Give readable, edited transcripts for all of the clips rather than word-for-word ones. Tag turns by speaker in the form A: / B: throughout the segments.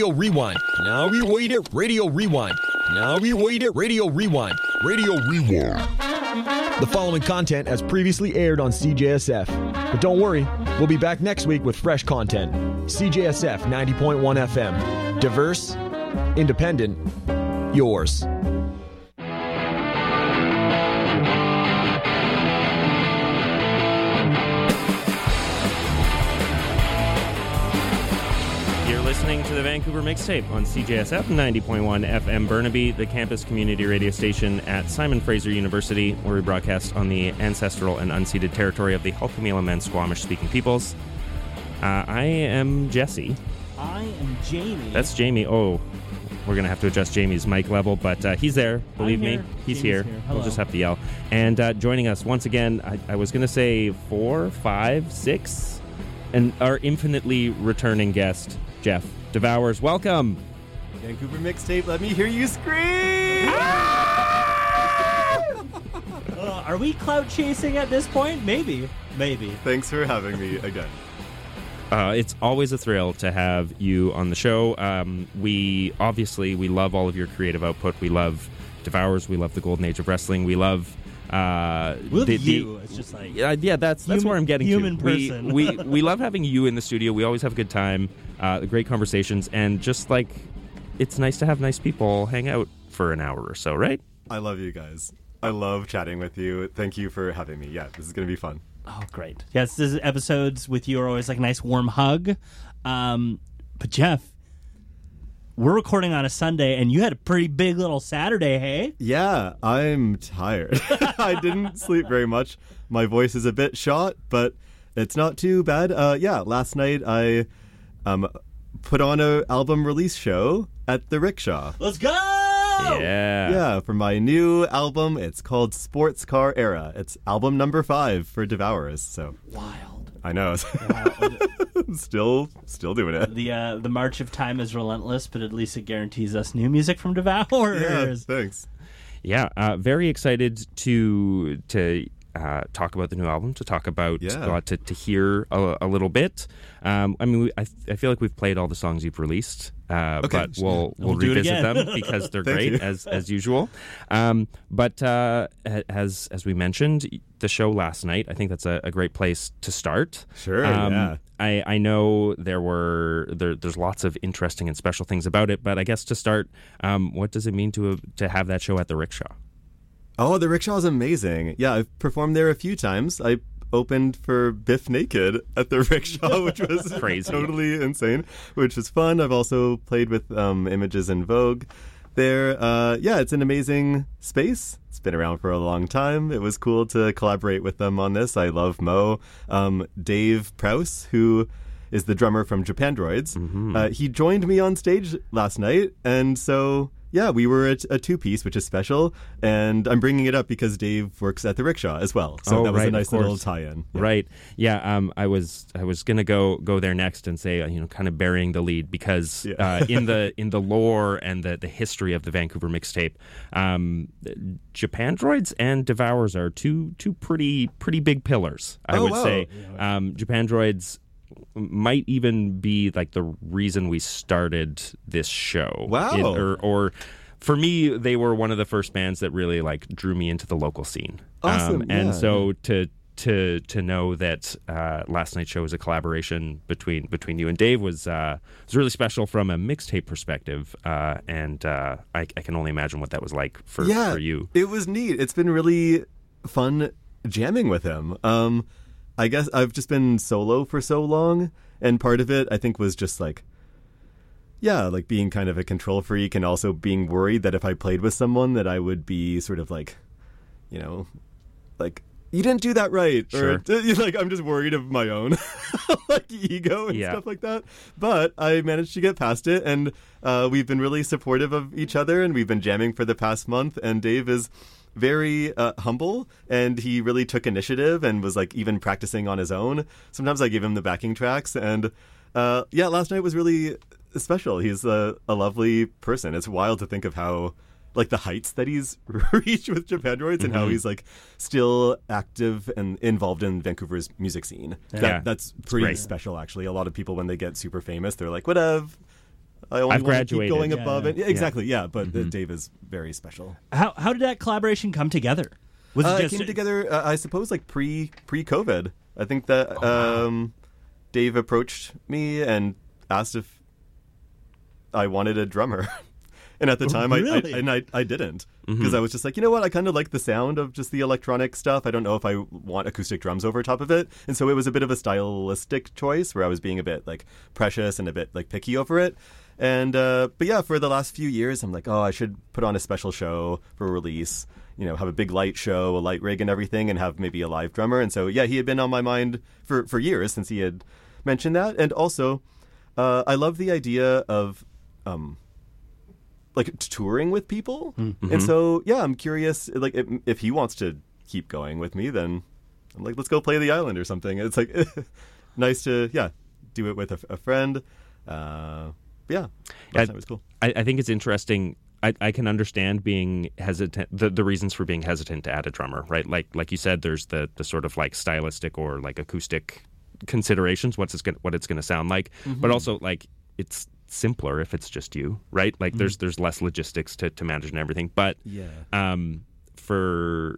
A: Radio Rewind. Now we wait it. Radio Rewind. Now we wait it. Radio Rewind. Radio Rewind. The following content has previously aired on CJSF. But don't worry, we'll be back next week with fresh content. CJSF 90.1 FM. Diverse, independent, yours.
B: Listening to the Vancouver Mixtape on CJSF 90.1 FM Burnaby, the campus community radio station at Simon Fraser University, where we broadcast on the ancestral and unceded territory of the Hul'qumi'num and Squamish-speaking peoples. I am Jesse.
C: I am Jamie.
B: That's Jamie. Oh, we're going to have to adjust Jamie's mic level, but he's there. Believe me, he's here. We'll just have to yell. And joining us once again, I was going to say 4, 5, 6, and our infinitely returning guest, Jeff Devours. Welcome.
D: Vancouver Mixtape, let me hear you scream!
C: Are we clout chasing at this point? Maybe.
D: Thanks for having me again.
B: It's always a thrill to have you on the show. We love all of your creative output. We love Devours. We love the Golden Age of Wrestling. We love
C: it's just like
B: that's where I'm getting
C: human
B: to.
C: Person.
B: We love having you in the studio. We always have a good time, great conversations, and just like it's nice to have nice people hang out for an hour or so, right?
D: I love you guys. I love chatting with you. Thank you for having me. Yeah, this is going to be fun.
C: Oh, great. Yes, these episodes with you are always like a nice warm hug. But Jeff, we're recording on a Sunday, and you had a pretty big little Saturday, hey?
D: Yeah, I'm tired. I didn't sleep very much. My voice is a bit shot, but it's not too bad. Last night I put on an album release show at the Rickshaw.
C: Let's go!
D: Yeah, for my new album. It's called Sports Car Era. It's album number 5 for Devours. So
C: wild.
D: I know. Still doing it.
C: The march of time is relentless, but at least it guarantees us new music from Devours.
D: Yeah, thanks.
B: Yeah, very excited to talk about the new album, to talk about to hear a little bit. I feel like we've played all the songs you've released, but we'll revisit them because they're great as usual. But as we mentioned, the show last night, I think that's a great place to start.
D: Sure. Yeah.
B: I know there's lots of interesting and special things about it, but I guess to start, what does it mean to have that show at the Rickshaw?
D: Oh, the Rickshaw is amazing. Yeah, I've performed there a few times. I opened for Biff Naked at the Rickshaw, which was
B: crazy,
D: totally insane, which was fun. I've also played with Images in Vogue there. It's an amazing space. It's been around for a long time. It was cool to collaborate with them on this. I love Mo. Dave Prowse, who is the drummer from Japandroids, he joined me on stage last night, and so... yeah, we were a two-piece, which is special, and I'm bringing it up because Dave works at the Rickshaw as well. So that was a nice little tie-in. Yeah.
B: Right. Yeah, I was going to go there next and say, kind of burying the lead because in the lore and the history of the Vancouver Mixtape, Japandroids and Devours are two pretty big pillars, I would say. Yeah. Japandroids might even be like the reason we started this show.
D: Wow.
B: Or for me, they were one of the first bands that really like drew me into the local scene.
D: Awesome.
B: And so to know that last night's show was a collaboration between you and Dave was really special from a mixtape perspective. And I can only imagine what that was like for you.
D: It was neat. It's been really fun jamming with him. I guess I've just been solo for so long, and part of it, I think, was just like being kind of a control freak and also being worried that if I played with someone that I would be sort of like, like, you didn't do that right.
B: Sure.
D: Or like, I'm just worried of my own like ego and stuff like that. But I managed to get past it, and we've been really supportive of each other, and we've been jamming for the past month, and Dave is very humble, and he really took initiative and was like even practicing on his own. Sometimes I give him the backing tracks, and last night was really special. He's a lovely person. It's wild to think of how like the heights that he's reached with Japandroids and how he's like still active and involved in Vancouver's music scene. That's pretty special, actually. A lot of people, when they get super famous, they're like, whatever. I only
B: I've
D: want to keep
B: graduated.
D: going above it. Yeah, exactly. Yeah, but Dave is very special.
C: How did that collaboration come together? Was
D: it came together, I suppose, like pre-COVID. I think that Dave approached me and asked if I wanted a drummer. And at the time,
C: really?
D: I didn't. Because I was just like, you know what? I kind of like the sound of just the electronic stuff. I don't know if I want acoustic drums over top of it. And so it was a bit of a stylistic choice where I was being a bit like precious and a bit like picky over it. And but yeah, for the last few years, I'm like, oh, I should put on a special show for release. You know, have a big light show, a light rig and everything, and have maybe a live drummer. And so, yeah, he had been on my mind for years since he had mentioned that. And also, I love the idea of like touring with people. And so, yeah, I'm curious, like, if he wants to keep going with me, then I'm like, let's go play the island or something. It's like nice to, do it with a friend. Last time it was cool.
B: I think it's interesting. I can understand being hesitant, the reasons for being hesitant to add a drummer, right? Like you said, there's the sort of like stylistic or like acoustic considerations, what it's going to sound like, but also like it's simpler if it's just you, right? Like there's less logistics to manage and everything. But for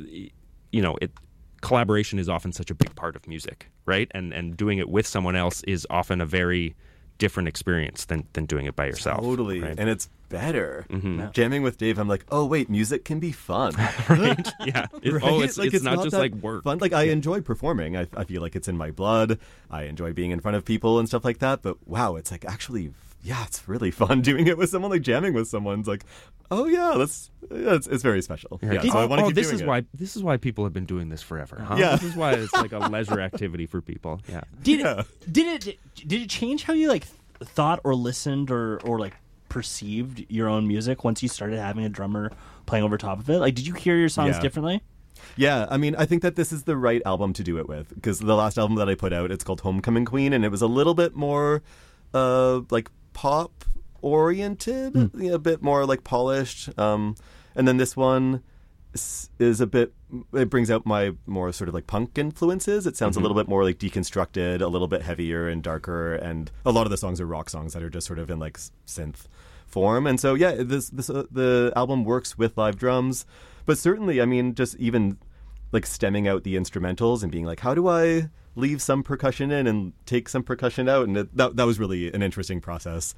B: collaboration is often such a big part of music, right? And doing it with someone else is often a very different experience than doing it by yourself.
D: Totally,
B: right?
D: And it's better. Jamming with Dave, I'm like, oh wait, music can be fun,
B: right? Yeah.
D: Right?
B: Oh, it's not just like work.
D: Fun. Like I enjoy performing. I feel like it's in my blood. I enjoy being in front of people and stuff like that. But wow, it's like actually, it's really fun doing it with someone. Like jamming with someone's like, oh yeah, it's very special.
B: Yeah.
D: So I want to keep doing it.
B: This is why people have been doing this forever. Huh?
D: Yeah.
B: This is why it's like a leisure activity for people. Yeah.
C: Did it change how you like thought or listened or like perceived your own music once you started having a drummer playing over top of it? Like, did you hear your songs differently?
D: Yeah, I mean, I think that this is the right album to do it with, because the last album that I put out, it's called Homecoming Queen, and it was a little bit more like pop oriented, a bit more like polished. And then this one is a bit, it brings out my more sort of like punk influences. It sounds a little bit more like deconstructed, a little bit heavier and darker, and a lot of the songs are rock songs that are just sort of in like synth form. And so the album works with live drums, but certainly, I mean, just even like stemming out the instrumentals and being like, how do I leave some percussion in and take some percussion out? And that was really an interesting process.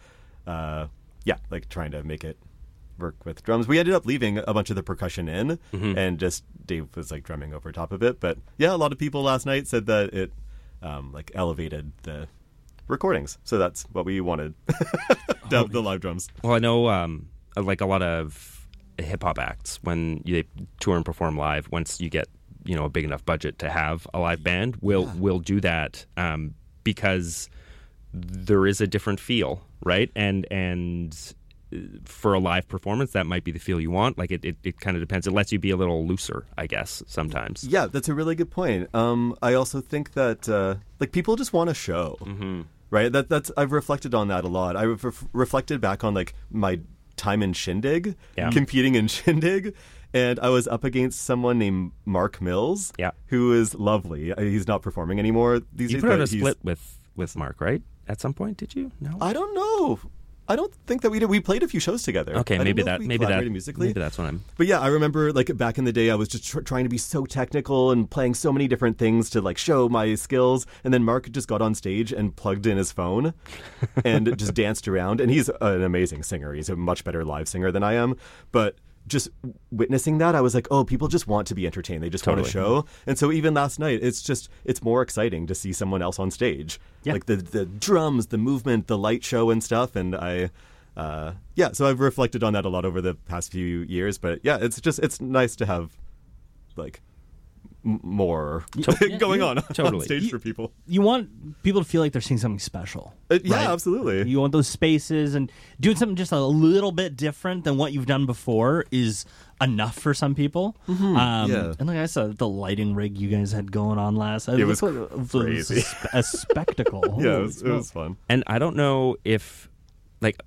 D: Like trying to make it work with drums. We ended up leaving a bunch of the percussion in, and just Dave was like drumming over top of it. But yeah, a lot of people last night said that it like elevated the recordings. So that's what we wanted, to have the live drums.
B: Well, I know like a lot of hip hop acts, when they tour and perform live, once you get a big enough budget to have a live band, will do that because there is a different feel, right? And for a live performance, that might be the feel you want. Like it kind of depends. It lets you be a little looser, I guess, sometimes.
D: Yeah, that's a really good point. I also think that like people just want a show, right? That's I've reflected on that a lot. I've reflected back on like my time in Shindig, competing in Shindig. And I was up against someone named Mark Mills, who is lovely. He's not performing anymore these days.
B: You put out a split with Mark, right? At some point, did you? No,
D: I don't know. I don't think that we did. We played a few shows together.
B: Okay, maybe that's what I'm.
D: But yeah, I remember like back in the day, I was just trying to be so technical and playing so many different things to like show my skills. And then Mark just got on stage and plugged in his phone and just danced around. And he's an amazing singer. He's a much better live singer than I am. But just witnessing that, I was like, oh, people just want to be entertained. They just want a show. And so even last night, it's more exciting to see someone else on stage. Yeah. Like the drums, the movement, the light show and stuff. And so I've reflected on that a lot over the past few years. But yeah, it's nice to have like more going on stage for people.
C: You want people to feel like they're seeing something special.
D: Right?
C: Absolutely. You want those spaces, and doing something just a little bit different than what you've done before is enough for some people. And like I said, the lighting rig you guys had going on last night,
D: it was crazy.
C: A spectacle.
D: It was fun.
B: And I don't know if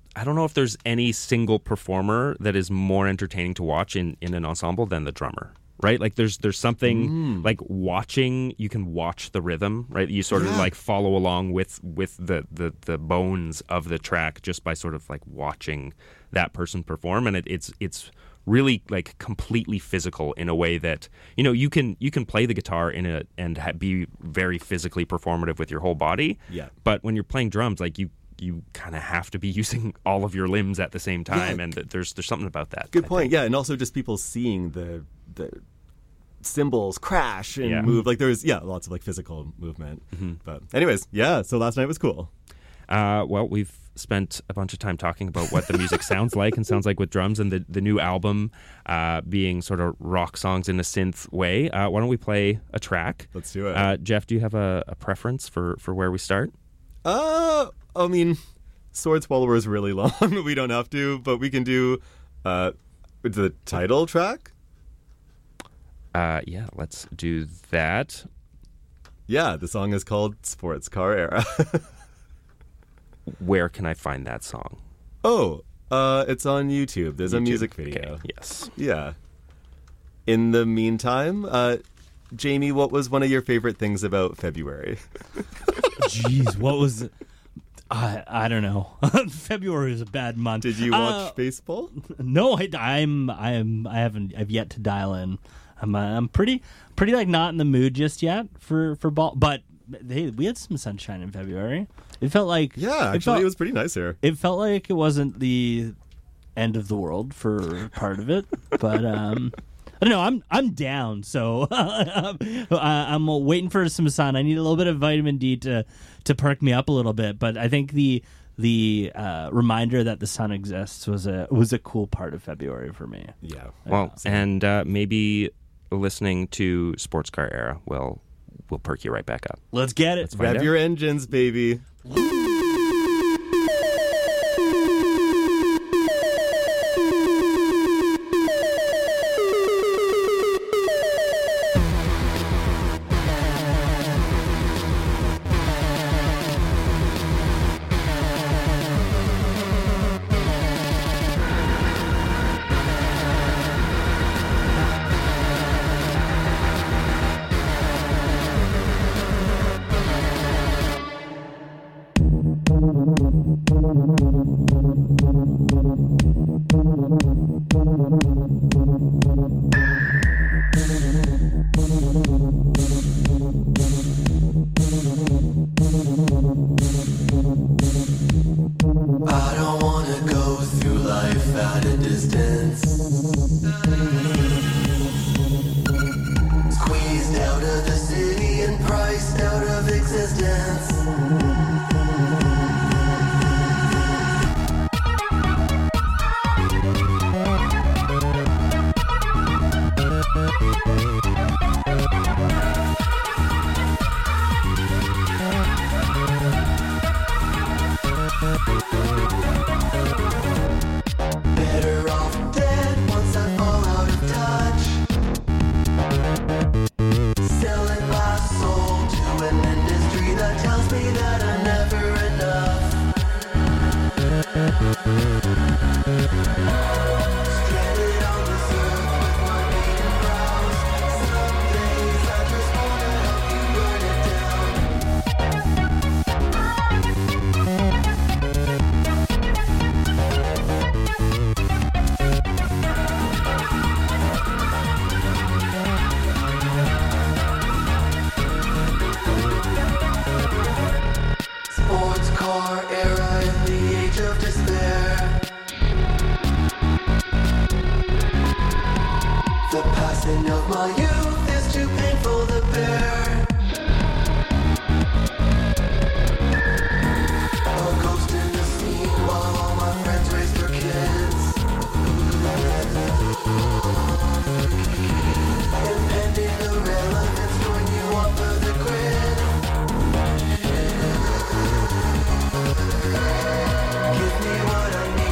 B: there's any single performer that is more entertaining to watch in an ensemble than the drummer. right? Like there's something like watching. You can watch the rhythm, right? You sort of like follow along with the bones of the track just by sort of like watching that person perform, and it's really like completely physical in a way that you can play the guitar and be very physically performative with your whole body.
D: Yeah.
B: But when you're playing drums, like you kind of have to be using all of your limbs at the same time, and there's something about that.
D: Good point. Yeah, and also just people seeing the cymbals crash and move. Like there's lots of like physical movement. But anyways, so last night was cool.
B: Well, we've spent a bunch of time talking about what the music sounds like with drums, and the new album being sort of rock songs in a synth way. Why don't we play a track?
D: Let's do it.
B: Jeff, do you have a preference for where we start?
D: I mean, Sword Swallower is really long. We don't have to, but we can do the title track.
B: Let's do that.
D: Yeah, the song is called Sports Car Era.
B: Where can I find that song?
D: Oh, it's on YouTube. There's a music video.
B: Okay. Yes.
D: Yeah. In the meantime, Jamie, what was one of your favorite things about February?
C: Jeez, what was... I don't know. February is a bad month.
D: Did you watch baseball?
C: No, I've yet to dial in. I'm pretty like not in the mood just yet for ball. But hey, we had some sunshine in February. It felt like
D: it was pretty nice here.
C: It felt like it wasn't the end of the world for part of it, but I don't know. I'm down, so I'm waiting for some sun. I need a little bit of vitamin D to perk me up a little bit. But I think the reminder that the sun exists was a cool part of February for me.
D: Yeah.
B: Well, and maybe listening to Sports Car Era will perk you right back up.
C: Let's get it.
D: Rev your engines, baby.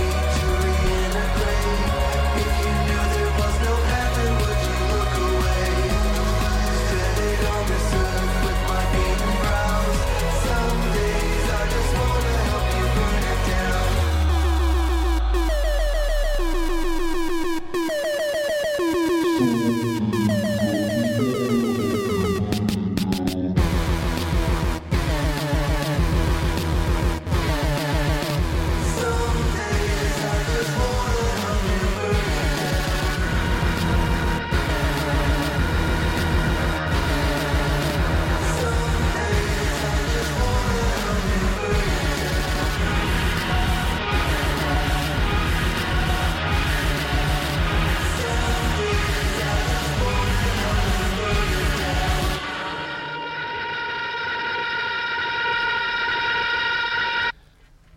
E: If you knew there was no heaven, would you look away?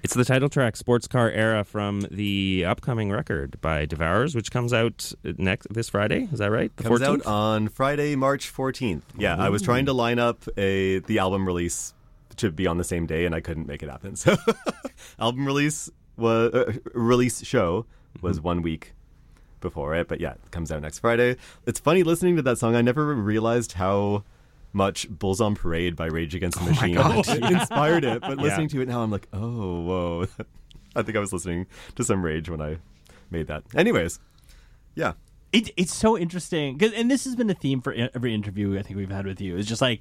B: It's the title track, Sports Car Era, from the upcoming record by Devours, which comes out this Friday. Is that right? The
D: comes
B: 14th?
D: Out on Friday, March 14th. Yeah, I was trying to line up the album release to be on the same day, and I couldn't make it happen. So album release show was 1 week before it, but yeah, it comes out next Friday. It's funny listening to that song. I never realized how much Bulls on Parade by Rage Against the Machine inspired it, but listening to it now, I'm like, oh, whoa. I think I was listening to some Rage when I made that. Anyways, yeah.
C: It's so interesting, and this has been a theme for every interview I think we've had with you. It's just like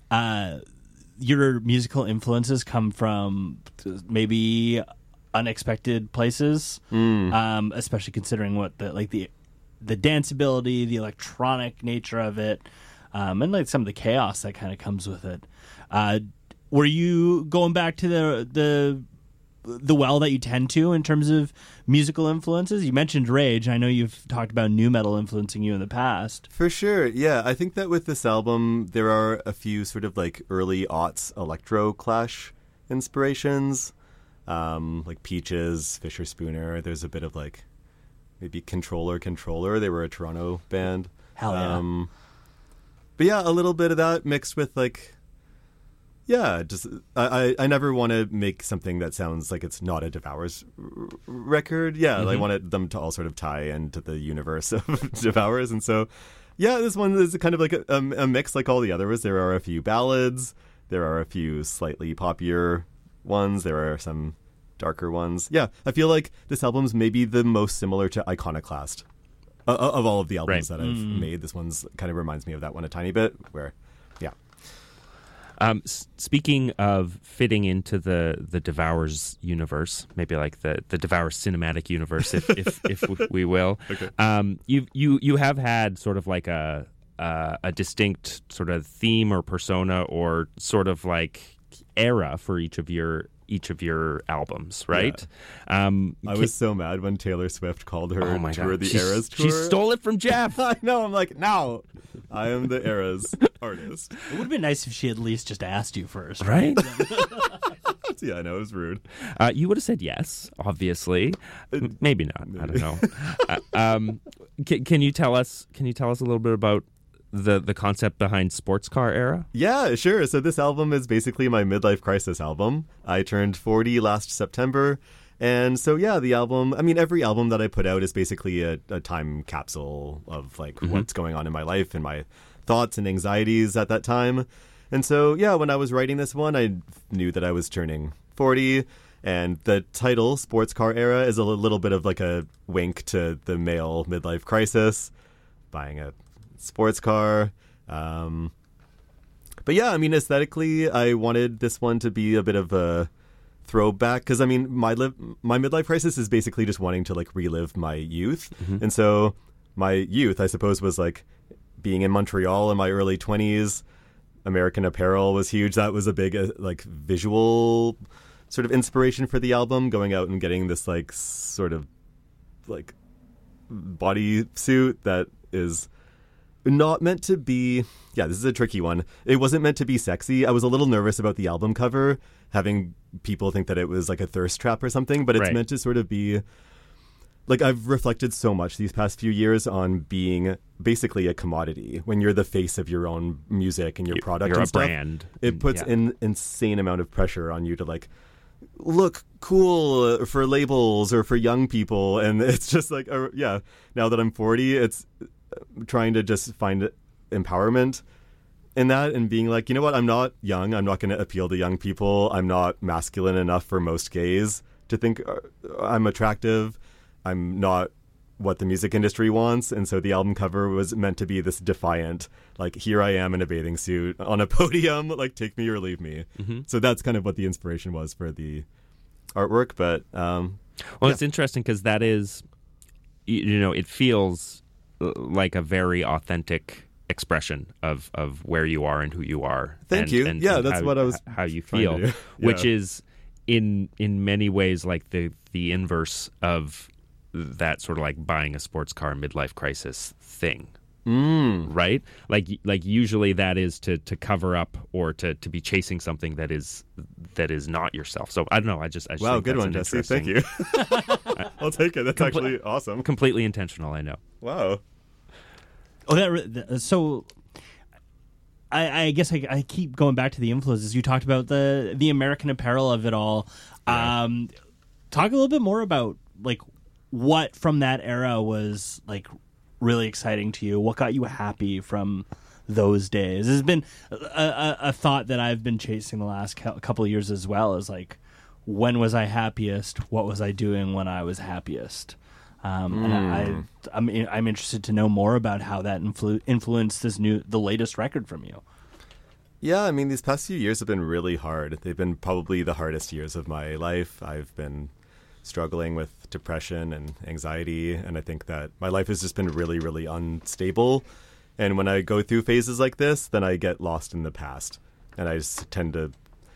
C: your musical influences come from maybe unexpected places, especially considering what the danceability, the electronic nature of it, and like some of the chaos that kind of comes with it. Were you going back to the well that you tend to in terms of musical influences? You mentioned Rage. I know you've talked about nu metal influencing you in the past.
D: For sure, yeah. I think that with this album, there are a few sort of like early aughts electro clash inspirations, like Peaches, Fisher Spooner. There's a bit of like maybe Controller. They were a Toronto band.
C: Hell yeah.
D: But yeah, a little bit of that mixed with like, yeah, just I never want to make something that sounds like it's not a Devours record. Yeah, I wanted them to all sort of tie into the universe of Devours. And so, yeah, this one is kind of like a mix like all the others. There are a few ballads. There are a few slightly poppier ones. There are some darker ones. Yeah, I feel like this album's maybe the most similar to Iconoclast of all of the albums that I've made. This one's kind of reminds me of that one a tiny bit, where, yeah.
B: Speaking of fitting into the Devours universe, maybe like the Devours cinematic universe, if we will. Okay. You have had sort of like a distinct sort of theme or persona or sort of like era for each of your albums, right?
D: Yeah. I was so mad when Taylor Swift called her tour the Eras tour.
B: She stole it from Jeff.
D: I know. I'm like, no, I am the Eras artist.
C: It would have been nice if she at least just asked you first,
B: right?
D: Yeah, I know, it was rude.
B: You would have said yes, obviously. Maybe not. I don't know. Can you tell us a little bit about the concept behind Sports Car Era?
D: Yeah, sure. So this album is basically my midlife crisis album. I turned 40 last September. And so, yeah, the album, I mean, every album that I put out is basically a time capsule of like what's going on in my life and my thoughts and anxieties at that time. And so, yeah, when I was writing this one, I knew that I was turning 40. And the title, Sports Car Era, is a little bit of like a wink to the male midlife crisis, buying a sports car. But yeah, I mean, aesthetically, I wanted this one to be a bit of a throwback, because I mean, my midlife crisis is basically just wanting to like relive my youth. And so my youth, I suppose, was like being in Montreal in my early 20s. American Apparel was huge. That was a big like visual sort of inspiration for the album, going out and getting this like sort of like bodysuit that is not meant to be, yeah, this is a tricky one. It wasn't meant to be sexy. I was a little nervous about the album cover, having people think that it was like a thirst trap or something, but it's meant to sort of be, like, I've reflected so much these past few years on being basically a commodity. When you're the face of your own music and your product
B: you're
D: and
B: a
D: stuff,
B: brand.
D: It puts an insane amount of pressure on you to like look cool for labels or for young people. And it's just like, yeah, now that I'm 40, it's trying to just find empowerment in that and being like, you know what, I'm not young. I'm not going to appeal to young people. I'm not masculine enough for most gays to think I'm attractive. I'm not what the music industry wants. And so the album cover was meant to be this defiant, like, here I am in a bathing suit on a podium, like, take me or leave me. So that's kind of what the inspiration was for the artwork. But
B: it's interesting because that is, you know, it feels like a very authentic expression of where you are and who you are.
D: Thank you. And that's what I was
B: how you feel, which is in many ways like the inverse of that sort of like buying a sports car midlife crisis thing. right? Like usually that is to cover up or to be chasing something that is not yourself. So I don't know. I just
D: wow,
B: think
D: good one, Jesse. Thank you. I'll take it. That's actually awesome.
B: Completely intentional. I know.
D: Wow.
C: So I guess I keep going back to the influences. You talked about the American Apparel of it all. Yeah. Talk a little bit more about like what from that era was like really exciting to you. What got you happy from those days? This has been a thought that I've been chasing the last couple of years as well. Is like, when was I happiest? What was I doing when I was happiest? And I'm interested to know more about how that influenced the latest record from you.
D: Yeah, I mean, these past few years have been really hard. They've been probably the hardest years of my life. I've been struggling with depression and anxiety, and I think that my life has just been really, really unstable. And when I go through phases like this, then I get lost in the past. And I just tend to,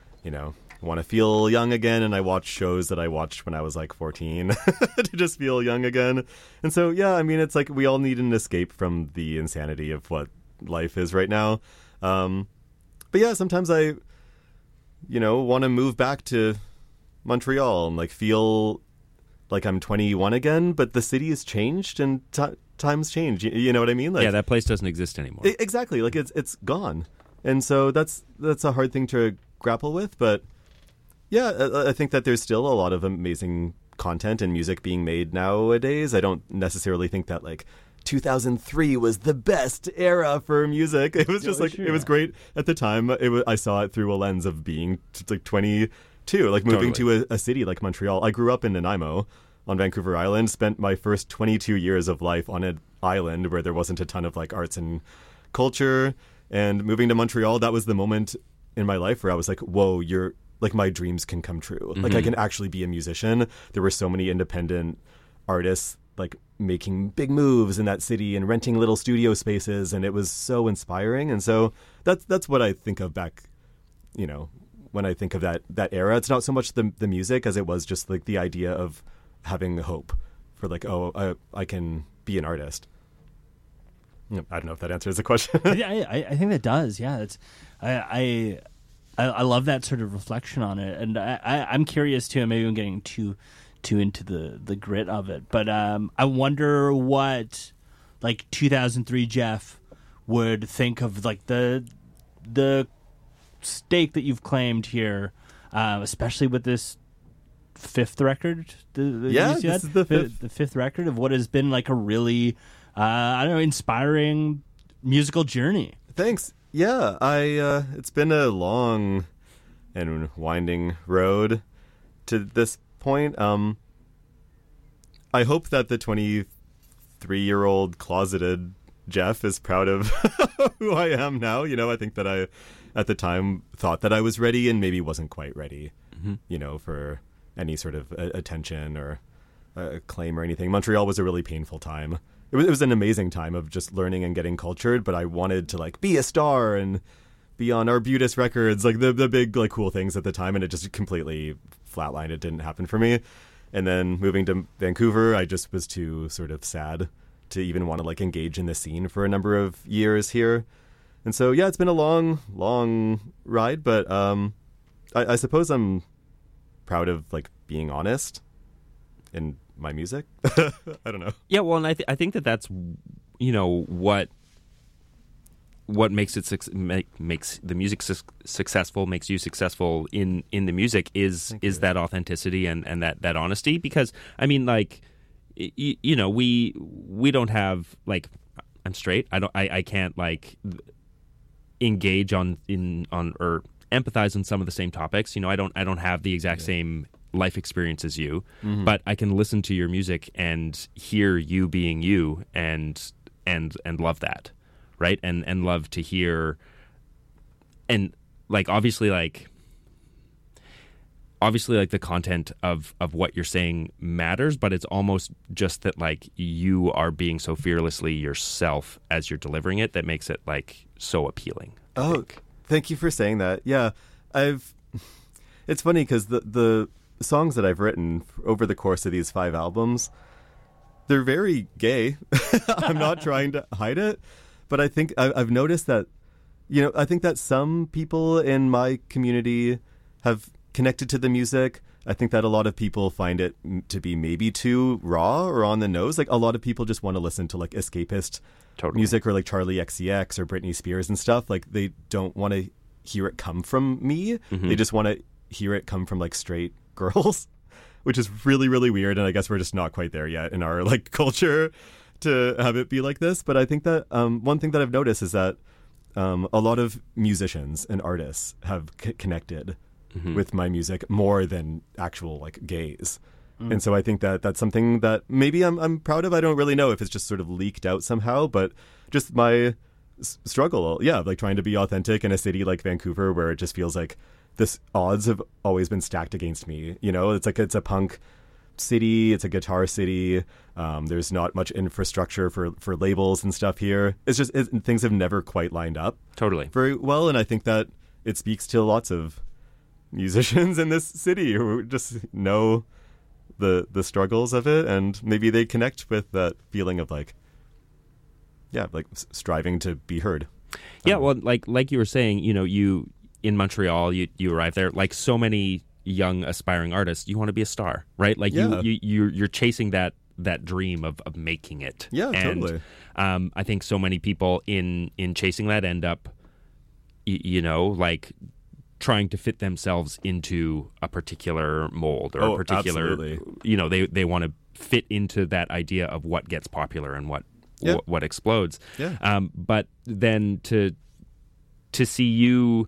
D: want to feel young again, and I watch shows that I watched when I was like 14 to just feel young again. And so, yeah, I mean, it's like we all need an escape from the insanity of what life is right now. But yeah, sometimes I, want to move back to Montreal and like feel like I'm 21 again, but the city has changed and times change. You know what I mean? Like,
B: yeah, that place doesn't exist anymore.
D: Exactly. Like it's gone. And so that's a hard thing to grapple with, but yeah, I think that there's still a lot of amazing content and music being made nowadays. I don't necessarily think that like 2003 was the best era for music. It was just it was great at the time. I saw it through a lens of being like 22, like moving to a city like Montreal. I grew up in Nanaimo on Vancouver Island, spent my first 22 years of life on an island where there wasn't a ton of like arts and culture. And moving to Montreal, that was the moment in my life where I was like, whoa, like my dreams can come true. Mm-hmm. Like I can actually be a musician. There were so many independent artists like making big moves in that city and renting little studio spaces, and it was so inspiring. And so that's what I think of back, when I think of that era. It's not so much the music as it was just like the idea of having hope for like, I can be an artist. I don't know if that answers the question.
C: I think that does. Yeah, it's I love that sort of reflection on it, and I'm curious too. Maybe I'm getting too into the grit of it, but I wonder what like 2003 Jeff would think of like the stake that you've claimed here, especially with this fifth record.
D: This is the
C: fifth record of what has been like a really inspiring musical journey.
D: Thanks. Yeah, it's been a long and winding road to this point. I hope that the 23-year-old closeted Jeff is proud of who I am now. I think that I, at the time, thought that I was ready and maybe wasn't quite ready, for any sort of attention or acclaim or anything. Montreal was a really painful time. It was an amazing time of just learning and getting cultured, but I wanted to like be a star and be on Arbutus Records, like the big like cool things at the time, and it just completely flatlined. It didn't happen for me. And then moving to Vancouver, I just was too sort of sad to even want to like engage in the scene for a number of years here. And so yeah, it's been a long, long ride, but I suppose I'm proud of like being honest in my music. I don't know.
B: Yeah, well, and I think that's what makes it makes the music successful, makes you successful in the music is that authenticity and that honesty. Because I mean, like, we don't have like, I'm straight. I can't like engage on or empathize on some of the same topics. I don't have the exact same life experience as you, but I can listen to your music and hear you being you and love that, right? And love to hear, and like obviously like the content of what you're saying matters, but it's almost just that like you are being so fearlessly yourself as you're delivering it that makes it like so appealing. I think.
D: Thank you for saying that. Yeah, it's funny because the songs that I've written over the course of these 5 albums, they're very gay. I'm not trying to hide it, but I think I've noticed that, I think that some people in my community have connected to the music. I think that a lot of people find it to be maybe too raw or on the nose. Like, a lot of people just want to listen to, like, escapist music, or like Charlie XCX or Britney Spears and stuff. Like, they don't want to hear it come from me. Mm-hmm. They just want to hear it come from, like, straight girls, which is really, really weird. And I guess we're just not quite there yet in our, like, culture to have it be like this. But I think that one thing that I've noticed is that a lot of musicians and artists have connected with my music more than actual, like, gays. And so I think that that's something that maybe I'm proud of. I don't really know if it's just sort of leaked out somehow, but just my struggle, like trying to be authentic in a city like Vancouver, where it just feels like this odds have always been stacked against me. It's like, it's a punk city, it's a guitar city. There's not much infrastructure for labels and stuff here. It's just things have never quite lined up very well, and I think that it speaks to lots of musicians in this city who just know the struggles of it, and maybe they connect with that feeling of like striving to be heard.
B: Yeah, well, like you were saying, you in Montreal, you arrived there like so many young aspiring artists. You want to be a star, right? Like you're chasing that dream of making it.
D: Yeah,
B: and,
D: totally.
B: I think so many people in chasing that end up, like trying to fit themselves into a particular mold or a particular,
D: absolutely.
B: They want to fit into that idea of what gets popular and what explodes.
D: Yeah.
B: But then to see you,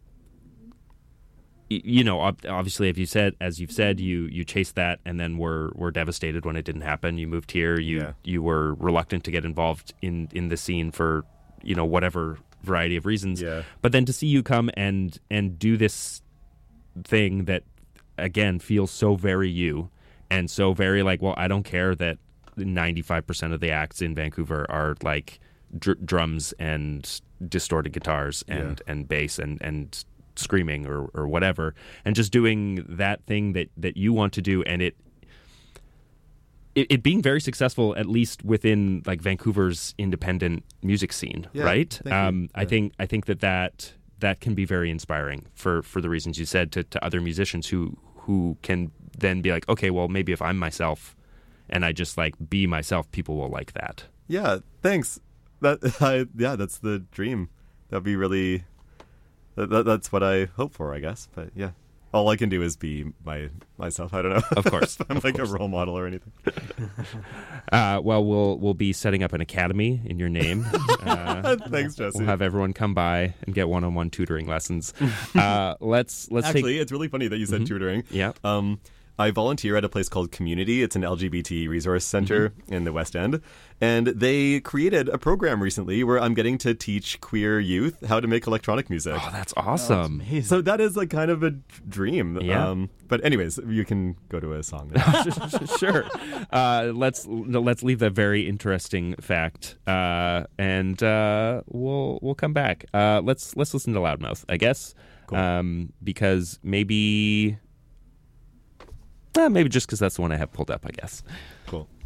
B: obviously, as you've said, you chased that and then were devastated when it didn't happen. You moved here. You were reluctant to get involved in the scene for, whatever variety of reasons.
D: Yeah.
B: But then to see you come and do this thing that, again, feels so very you and so very like, well, I don't care that 95% of the acts in Vancouver are like drums and distorted guitars and bass and screaming or whatever, and just doing that thing that you want to do, and it being very successful, at least within like Vancouver's independent music scene, right? I think that can be very inspiring for the reasons you said to other musicians who can then be like, okay, well, maybe if I'm myself and I just like be myself, people will like that.
D: Yeah, thanks. That's the dream. That'd be really. That's what I hope for, I guess. But yeah, all I can do is be myself. I don't know.
B: Of course,
D: if I'm like a role model or anything.
B: Well, we'll be setting up an academy in your name.
D: Thanks, Jesse.
B: We'll have everyone come by and get one-on-one tutoring lessons. Let's
D: actually. It's really funny that you said tutoring.
B: Yeah.
D: I volunteer at a place called Community. It's an LGBT resource center in the West End. And they created a program recently where I'm getting to teach queer youth how to make electronic music.
B: Oh, that's awesome.
D: Oh, so that is like kind of a dream.
B: Yeah.
D: But anyways, you can go to a song now.
B: Sure. Let's leave that very interesting fact, and we'll come back. Let's listen to Loudmouth, I guess, cool. Because maybe just because that's the one I have pulled up, I guess.
D: Cool.